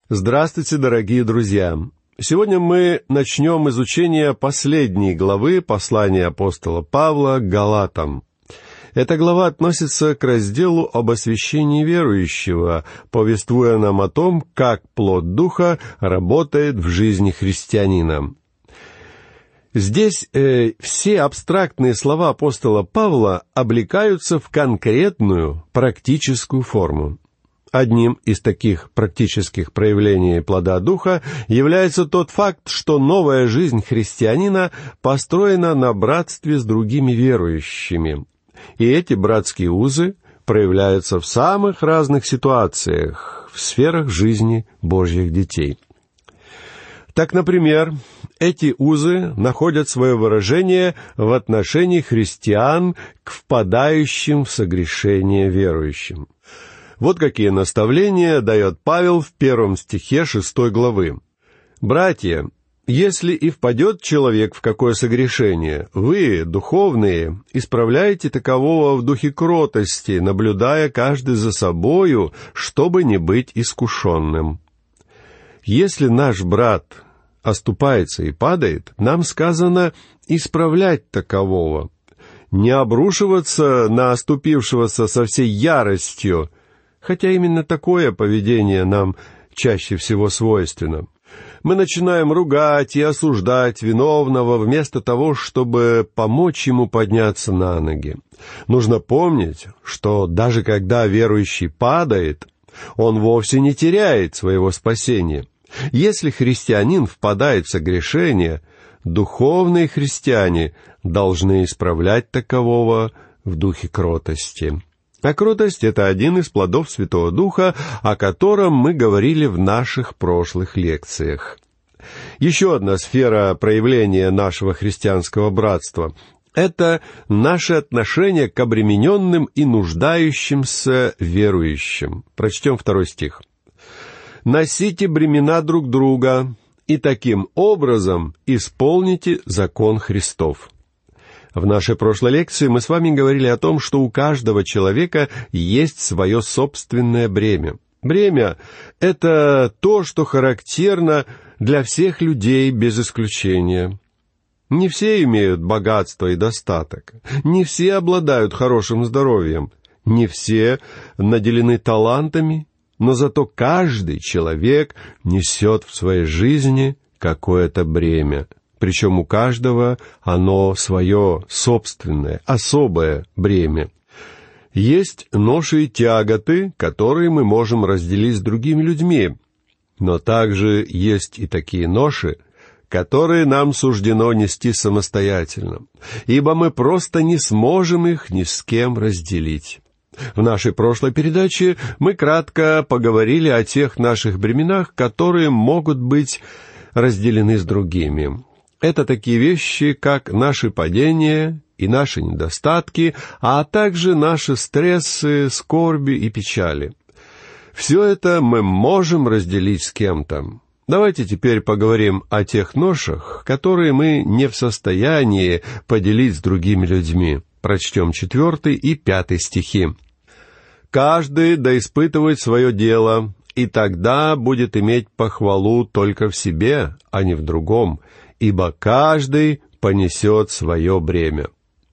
Здравствуйте, дорогие друзья! Сегодня мы начнем изучение последней главы послания апостола Павла к Галатам. Эта глава относится к разделу об освящении верующего, повествуя нам о том, как плод Духа работает в жизни христианина. Здесь все абстрактные слова апостола Павла облекаются в конкретную практическую форму. Одним из таких практических проявлений плода Духа является тот факт, что новая жизнь христианина построена на братстве с другими верующими. И эти братские узы проявляются в самых разных ситуациях, в сферах жизни Божьих детей. Так, например, эти узы находят свое выражение в отношении христиан к впадающим в согрешение верующим. Вот какие наставления дает Павел в 1 стихе 6 главы. «Братья, если и впадет человек в какое согрешение, вы, духовные, исправляйте такового в духе кротости, наблюдая каждый за собою, чтобы не быть искушенным». Если наш брат оступается и падает, нам сказано исправлять такового, не обрушиваться на оступившегося со всей яростью, хотя именно такое поведение нам чаще всего свойственно. Мы начинаем ругать и осуждать виновного вместо того, чтобы помочь ему подняться на ноги. Нужно помнить, что даже когда верующий падает, он вовсе не теряет своего спасения. Если христианин впадает в согрешение, духовные христиане должны исправлять такового в духе кротости. А кротость — это один из плодов Святого Духа, о котором мы говорили в наших прошлых лекциях. Еще одна сфера проявления нашего христианского братства — это наше отношение к обремененным и нуждающимся верующим. Прочтем 2 стих. «Носите бремена друг друга, и таким образом исполните закон Христов». В нашей прошлой лекции мы с вами говорили о том, что у каждого человека есть свое собственное бремя. Бремя — это то, что характерно для всех людей без исключения. Не все имеют богатство и достаток, не все обладают хорошим здоровьем, не все наделены талантами, но зато каждый человек несет в своей жизни какое-то бремя. Причем у каждого оно свое собственное, особое бремя. Есть ноши и тяготы, которые мы можем разделить с другими людьми, но также есть и такие ноши, которые нам суждено нести самостоятельно, ибо мы просто не сможем их ни с кем разделить. В нашей прошлой передаче мы кратко поговорили о тех наших бременах, которые могут быть разделены с другими. Это такие вещи, как наши падения и наши недостатки, а также наши стрессы, скорби и печали. Все это мы можем разделить с кем-то. Давайте теперь поговорим о тех ношах, которые мы не в состоянии поделить с другими людьми. Прочтем 4 и 5 стихи. «Каждый да испытывает свое дело, и тогда будет иметь похвалу только в себе, а не в другом, ибо каждый понесет свое бремя».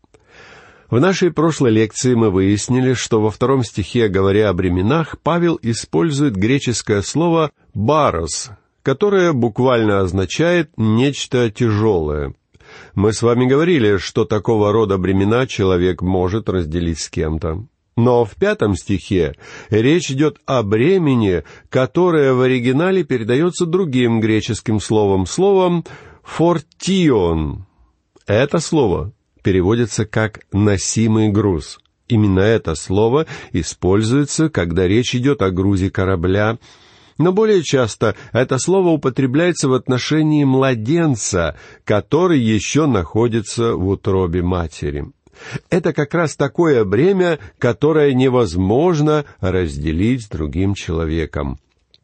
В нашей прошлой лекции мы выяснили, что во 2 стихе, говоря о бременах, Павел использует греческое слово «барос», которое буквально означает «нечто тяжелое». Мы с вами говорили, что такого рода бремена человек может разделить с кем-то. Но в 5 стихе речь идет о бремени, которое в оригинале передается другим греческим словом «фортион». Это слово переводится как «носимый груз». Именно это слово используется, когда речь идет о грузе корабля, но более часто это слово употребляется в отношении младенца, который еще находится в утробе матери. Это как раз такое бремя, которое невозможно разделить с другим человеком.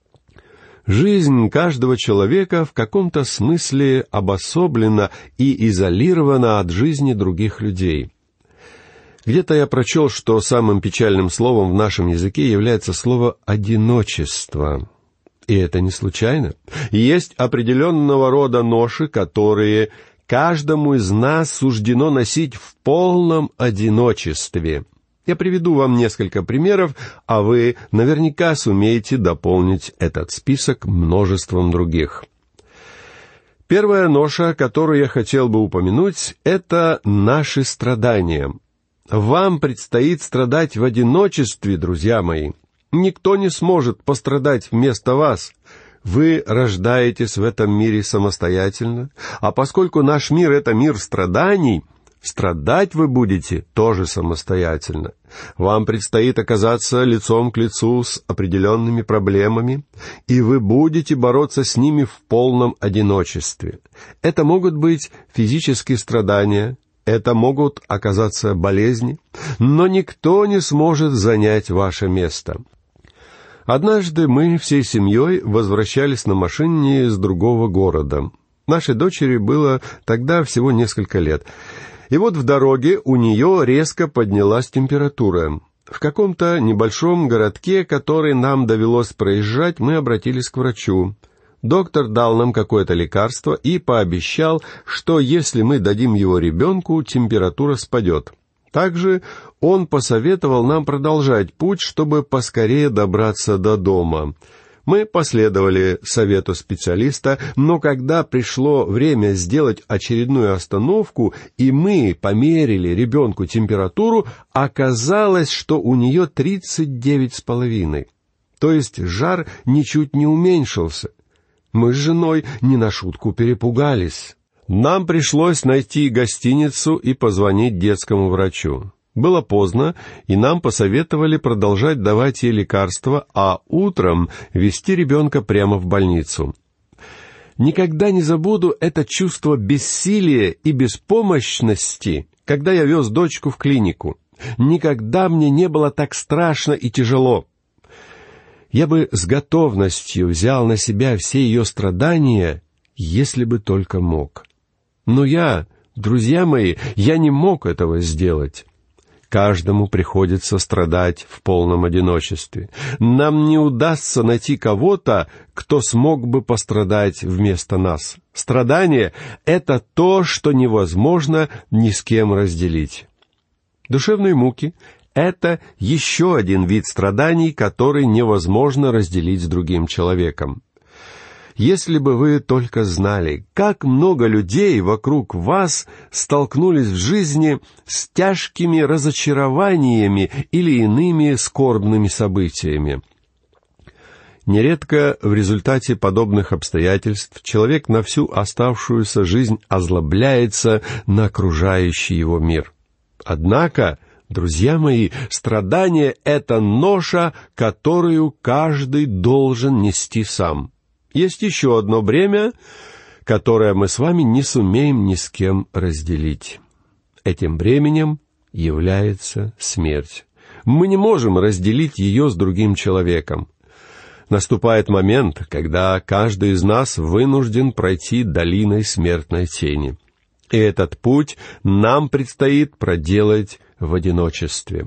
Жизнь каждого человека в каком-то смысле обособлена и изолирована от жизни других людей. Где-то я прочел, что самым печальным словом в нашем языке является слово «одиночество». И это не случайно. Есть определенного рода ноши, которые каждому из нас суждено носить в полном одиночестве. Я приведу вам несколько примеров, а вы наверняка сумеете дополнить этот список множеством других. Первая ноша, которую я хотел бы упомянуть, это наши страдания. Вам предстоит страдать в одиночестве, друзья мои. Никто не сможет пострадать вместо вас. Вы рождаетесь в этом мире самостоятельно, а поскольку наш мир — это мир страданий, страдать вы будете тоже самостоятельно. Вам предстоит оказаться лицом к лицу с определенными проблемами, и вы будете бороться с ними в полном одиночестве. Это могут быть физические страдания, это могут оказаться болезни, но никто не сможет занять ваше место. Однажды мы всей семьей возвращались на машине из другого города. Нашей дочери было тогда всего несколько лет. И вот в дороге у нее резко поднялась температура. В каком-то небольшом городке, который нам довелось проезжать, мы обратились к врачу. Доктор дал нам какое-то лекарство и пообещал, что если мы дадим его ребенку, температура спадет. Также он посоветовал нам продолжать путь, чтобы поскорее добраться до дома. Мы последовали совету специалиста, но когда пришло время сделать очередную остановку, и мы померили ребенку температуру, оказалось, что у нее 39,5. То есть жар ничуть не уменьшился. Мы с женой не на шутку перепугались. Нам пришлось найти гостиницу и позвонить детскому врачу. Было поздно, и нам посоветовали продолжать давать ей лекарства, а утром везти ребенка прямо в больницу. Никогда не забуду это чувство бессилия и беспомощности, когда я вез дочку в клинику. Никогда мне не было так страшно и тяжело. Я бы с готовностью взял на себя все ее страдания, если бы только мог. Но друзья мои, я не мог этого сделать. Каждому приходится страдать в полном одиночестве. Нам не удастся найти кого-то, кто смог бы пострадать вместо нас. Страдание — это то, что невозможно ни с кем разделить. Душевные муки — это еще один вид страданий, который невозможно разделить с другим человеком. Если бы вы только знали, как много людей вокруг вас столкнулись в жизни с тяжкими разочарованиями или иными скорбными событиями. Нередко в результате подобных обстоятельств человек на всю оставшуюся жизнь озлобляется на окружающий его мир. Однако, друзья мои, страдание — это ноша, которую каждый должен нести сам. Есть еще одно бремя, которое мы с вами не сумеем ни с кем разделить. Этим бременем является смерть. Мы не можем разделить ее с другим человеком. Наступает момент, когда каждый из нас вынужден пройти долиной смертной тени. И этот путь нам предстоит проделать в одиночестве.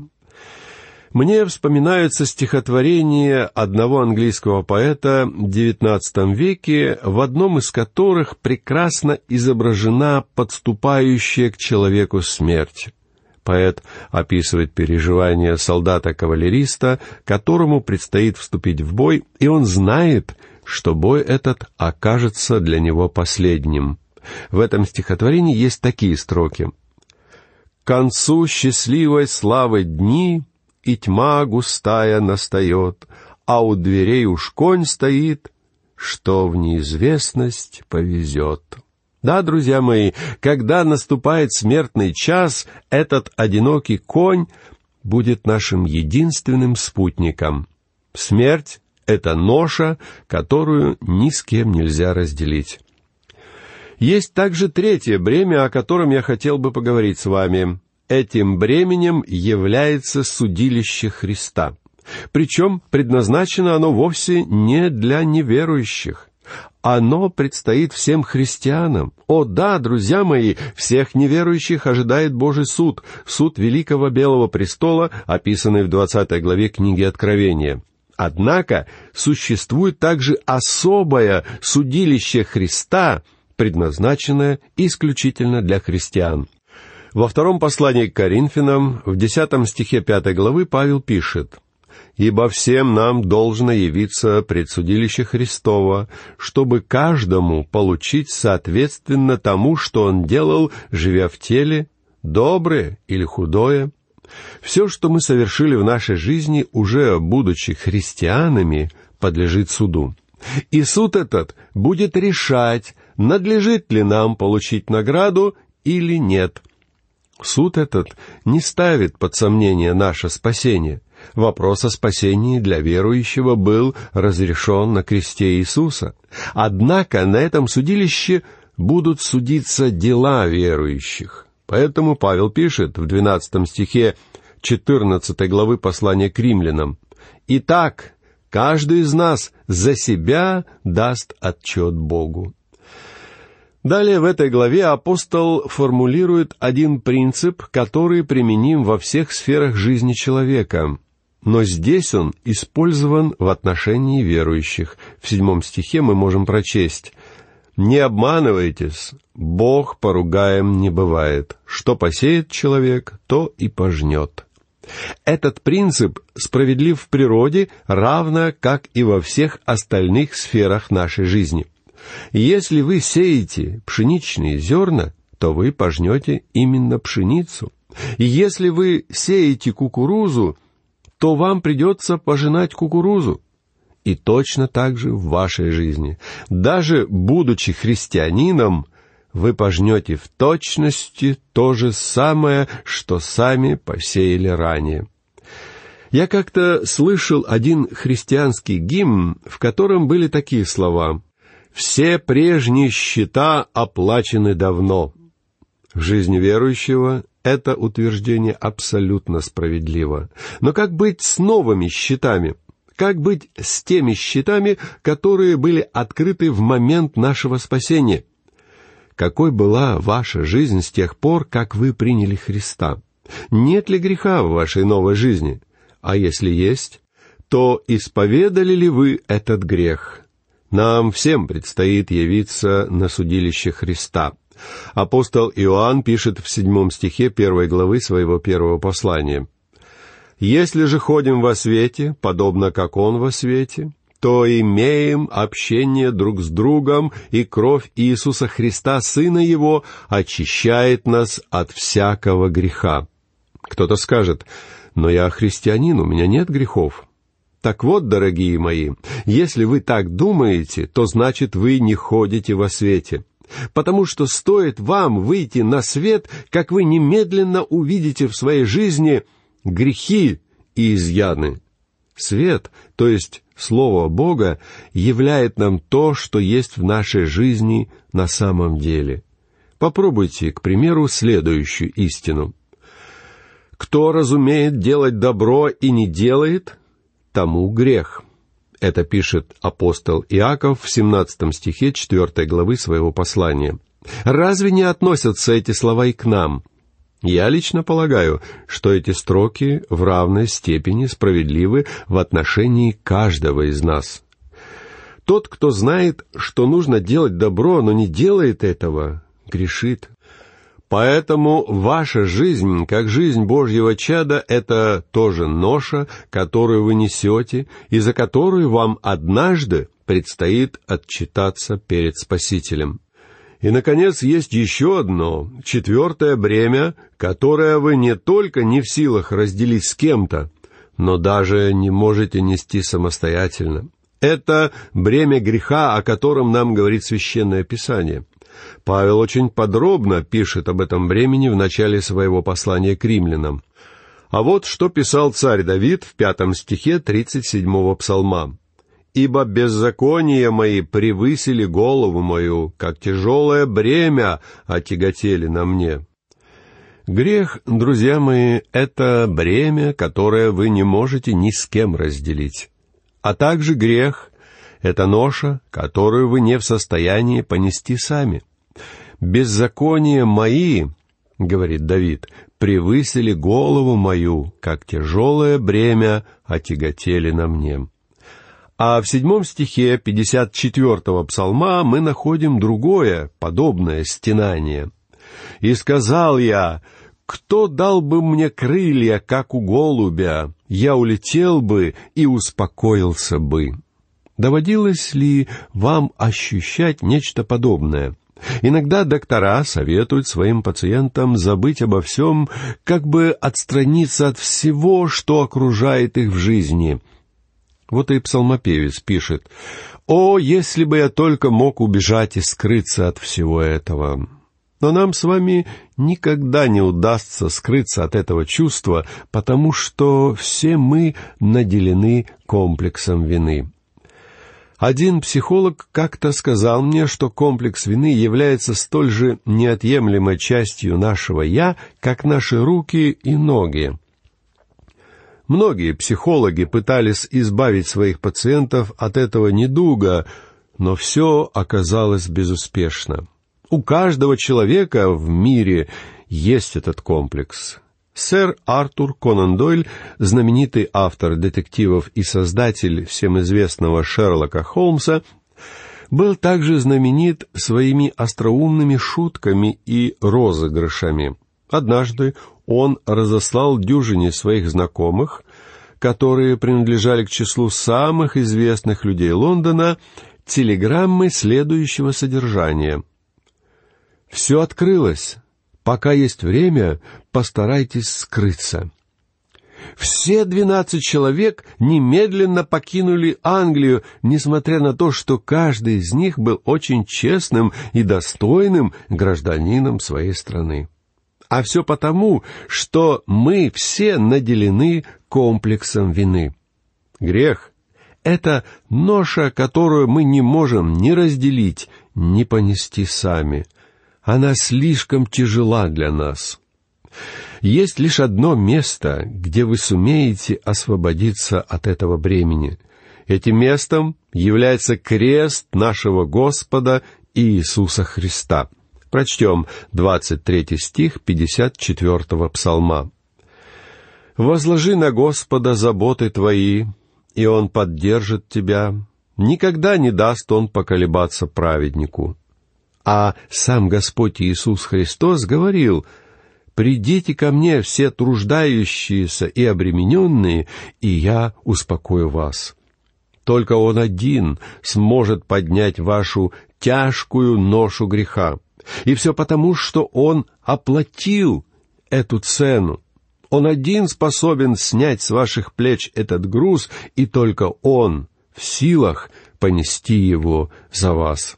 Мне вспоминаются стихотворения одного английского поэта в XIX веке, в одном из которых прекрасно изображена подступающая к человеку смерть. Поэт описывает переживания солдата-кавалериста, которому предстоит вступить в бой, и он знает, что бой этот окажется для него последним. В этом стихотворении есть такие строки. «К концу счастливой славы дни, и тьма густая настает, а у дверей уж конь стоит, что в неизвестность повезет». Да, друзья мои, когда наступает смертный час, этот одинокий конь будет нашим единственным спутником. Смерть — это ноша, которую ни с кем нельзя разделить. Есть также третье бремя, о котором я хотел бы поговорить с вами. Этим бременем является судилище Христа. Причем предназначено оно вовсе не для неверующих. Оно предстоит всем христианам. О да, друзья мои, всех неверующих ожидает Божий суд Великого Белого Престола, описанный в 20 главе книги Откровения. Однако существует также особое судилище Христа, предназначенное исключительно для христиан. Во втором послании к Коринфянам, в 10 стихе 5 главы, Павел пишет: «Ибо всем нам должно явиться предсудилище Христово, чтобы каждому получить соответственно тому, что он делал, живя в теле, доброе или худое. Все, что мы совершили в нашей жизни, уже будучи христианами, подлежит суду. И суд этот будет решать, надлежит ли нам получить награду или нет. Суд этот не ставит под сомнение наше спасение. Вопрос о спасении для верующего был разрешен на кресте Иисуса. Однако на этом судилище будут судиться дела верующих. Поэтому Павел пишет в 12 стихе 14 главы послания к римлянам: «Итак, каждый из нас за себя даст отчет Богу». Далее в этой главе апостол формулирует один принцип, который применим во всех сферах жизни человека. Но здесь он использован в отношении верующих. В 7 стихе мы можем прочесть: «Не обманывайтесь, Бог поругаем не бывает. Что посеет человек, то и пожнет». Этот принцип справедлив в природе, равно как и во всех остальных сферах нашей жизни. Если вы сеете пшеничные зерна, то вы пожнете именно пшеницу. И если вы сеете кукурузу, то вам придется пожинать кукурузу. И точно так же в вашей жизни. Даже будучи христианином, вы пожнете в точности то же самое, что сами посеяли ранее. Я как-то слышал один христианский гимн, в котором были такие слова: «Все прежние счета оплачены давно». В жизни верующего это утверждение абсолютно справедливо. Но как быть с новыми счетами? Как быть с теми счетами, которые были открыты в момент нашего спасения? Какой была ваша жизнь с тех пор, как вы приняли Христа? Нет ли греха в вашей новой жизни? А если есть, то исповедали ли вы этот грех? Нам всем предстоит явиться на судилище Христа. Апостол Иоанн пишет в 7 стихе 1 главы своего первого послания: «Если же ходим во свете, подобно как Он во свете, то имеем общение друг с другом, и кровь Иисуса Христа, Сына Его, очищает нас от всякого греха». Кто-то скажет: «Но я христианин, у меня нет грехов». Так вот, дорогие мои, если вы так думаете, то значит вы не ходите во свете. Потому что стоит вам выйти на свет, как вы немедленно увидите в своей жизни грехи и изъяны. Свет, то есть Слово Бога, являет нам то, что есть в нашей жизни на самом деле. Попробуйте, к примеру, следующую истину. «Кто разумеет делать добро и не делает, тому грех». Это пишет апостол Иаков в 17 стихе 4 главы своего послания. Разве не относятся эти слова и к нам? Я лично полагаю, что эти строки в равной степени справедливы в отношении каждого из нас. Тот, кто знает, что нужно делать добро, но не делает этого, грешит. Поэтому ваша жизнь, как жизнь Божьего чада, это тоже ноша, которую вы несете, и за которую вам однажды предстоит отчитаться перед Спасителем. И, наконец, есть еще одно, 4 бремя, которое вы не только не в силах разделить с кем-то, но даже не можете нести самостоятельно. Это бремя греха, о котором нам говорит Священное Писание. Павел очень подробно пишет об этом бремени в начале своего послания к римлянам. А вот что писал царь Давид в 5 стихе 37 псалма. «Ибо беззакония мои превысили голову мою, как тяжелое бремя отяготели на мне». Грех, друзья мои, это бремя, которое вы не можете ни с кем разделить. А также грех — это ноша, которую вы не в состоянии понести сами. «Беззакония мои, — говорит Давид, — превысили голову мою, как тяжелое бремя отяготели на мне». А в 7 стихе 54-го псалма мы находим другое, подобное стенание. «И сказал я, кто дал бы мне крылья, как у голубя, я улетел бы и успокоился бы». Доводилось ли вам ощущать нечто подобное? Иногда доктора советуют своим пациентам забыть обо всем, как бы отстраниться от всего, что окружает их в жизни. Вот и псалмопевец пишет: «О, если бы я только мог убежать и скрыться от всего этого!» Но нам с вами никогда не удастся скрыться от этого чувства, потому что все мы наделены комплексом вины. Один психолог как-то сказал мне, что комплекс вины является столь же неотъемлемой частью нашего «я», как наши руки и ноги. Многие психологи пытались избавить своих пациентов от этого недуга, но все оказалось безуспешно. У каждого человека в мире есть этот комплекс. Сэр Артур Конан Дойль, знаменитый автор детективов и создатель всем известного Шерлока Холмса, был также знаменит своими остроумными шутками и розыгрышами. Однажды он разослал дюжине своих знакомых, которые принадлежали к числу самых известных людей Лондона, телеграммы следующего содержания: «Все открылось. Пока есть время, постарайтесь скрыться». Все 12 человек немедленно покинули Англию, несмотря на то, что каждый из них был очень честным и достойным гражданином своей страны. А все потому, что мы все наделены комплексом вины. Грех — это ноша, которую мы не можем ни разделить, ни понести сами. Она слишком тяжела для нас. Есть лишь одно место, где вы сумеете освободиться от этого бремени. Этим местом является крест нашего Господа Иисуса Христа. Прочтем 23 стих 54-го псалма. «Возложи на Господа заботы твои, и Он поддержит тебя. Никогда не даст Он поколебаться праведнику». А сам Господь Иисус Христос говорил: «Придите ко мне, все труждающиеся и обремененные, и я успокою вас». Только Он один сможет поднять вашу тяжкую ношу греха. И все потому, что Он оплатил эту цену. Он один способен снять с ваших плеч этот груз, и только Он в силах понести его за вас.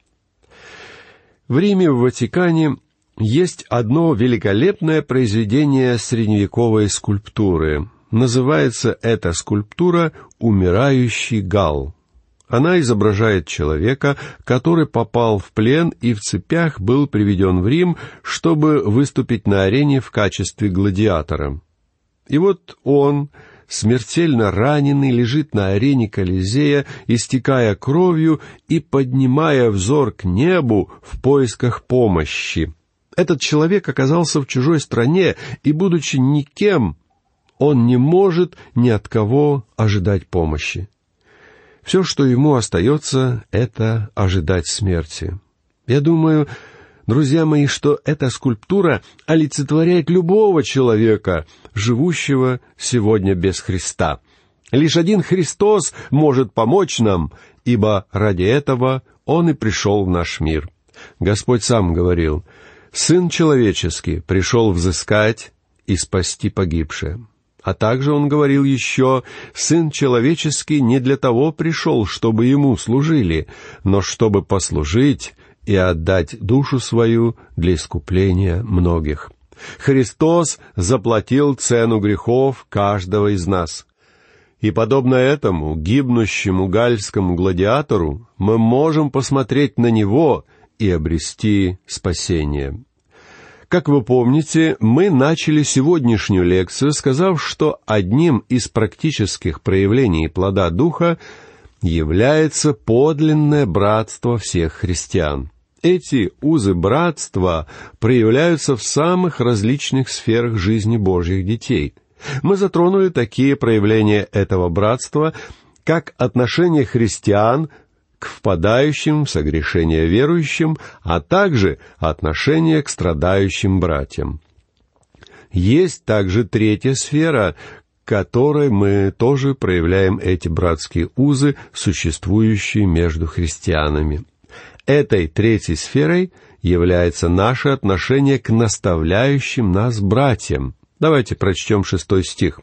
В Риме, в Ватикане, есть одно великолепное произведение средневековой скульптуры. Называется эта скульптура «Умирающий Галл». Она изображает человека, который попал в плен и в цепях был приведен в Рим, чтобы выступить на арене в качестве гладиатора. И вот он, смертельно раненый, лежит на арене Колизея, истекая кровью и поднимая взор к небу в поисках помощи. Этот человек оказался в чужой стране, и, будучи никем, он не может ни от кого ожидать помощи. Все, что ему остается, это ожидать смерти. Я думаю, друзья мои, что эта скульптура олицетворяет любого человека, живущего сегодня без Христа. Лишь один Христос может помочь нам, ибо ради этого Он и пришел в наш мир. Господь сам говорил: «Сын человеческий пришел взыскать и спасти погибшее». А также Он говорил еще: «Сын человеческий не для того пришел, чтобы Ему служили, но чтобы послужить и отдать душу свою для искупления многих». Христос заплатил цену грехов каждого из нас. И подобно этому гибнущему гальскому гладиатору мы можем посмотреть на Него и обрести спасение. Как вы помните, мы начали сегодняшнюю лекцию, сказав, что одним из практических проявлений плода Духа является подлинное братство всех христиан. Эти узы братства проявляются в самых различных сферах жизни Божьих детей. Мы затронули такие проявления этого братства, как отношение христиан к впадающим в согрешение верующим, а также отношение к страдающим братьям. Есть также третья сфера, в которой мы тоже проявляем эти братские узы, существующие между христианами. Этой третьей сферой является наше отношение к наставляющим нас братьям. Давайте прочтем 6 стих.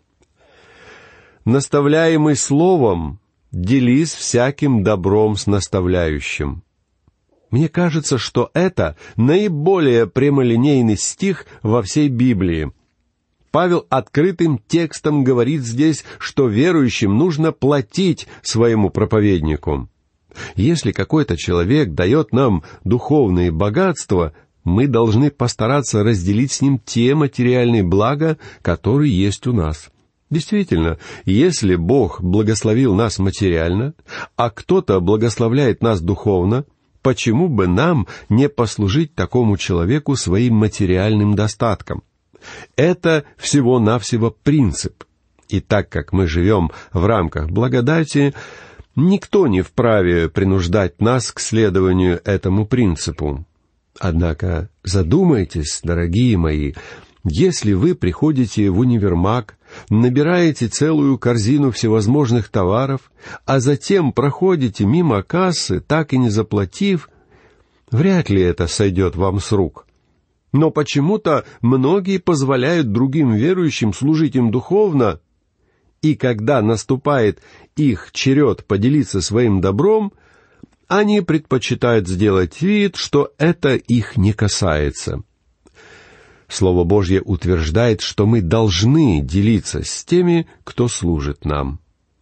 «Наставляемый словом, делись всяким добром с наставляющим». Мне кажется, что это наиболее прямолинейный стих во всей Библии. Павел открытым текстом говорит здесь, что верующим нужно платить своему проповеднику. Если какой-то человек дает нам духовные богатства, мы должны постараться разделить с ним те материальные блага, которые есть у нас. Действительно, если Бог благословил нас материально, а кто-то благословляет нас духовно, почему бы нам не послужить такому человеку своим материальным достатком? Это всего-навсего принцип. И так как мы живем в рамках благодати, никто не вправе принуждать нас к следованию этому принципу. Однако задумайтесь, дорогие мои, если вы приходите в универмаг, набираете целую корзину всевозможных товаров, а затем проходите мимо кассы, так и не заплатив, вряд ли это сойдет вам с рук. Но почему-то многие позволяют другим верующим служить им духовно, и когда наступает их черед поделиться своим добром, они предпочитают сделать вид, что это их не касается. Слово Божье утверждает, что мы должны делиться с теми, кто служит нам.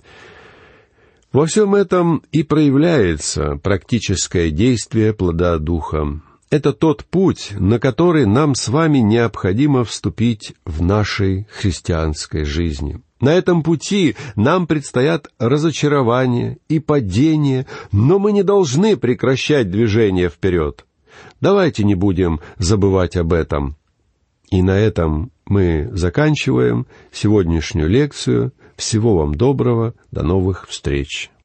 Во всем этом и проявляется практическое действие плода Духа. Это тот путь, на который нам с вами необходимо вступить в нашей христианской жизни. На этом пути нам предстоят разочарования и падения, но мы не должны прекращать движение вперед. Давайте не будем забывать об этом. И на этом мы заканчиваем сегодняшнюю лекцию. Всего вам доброго, до новых встреч.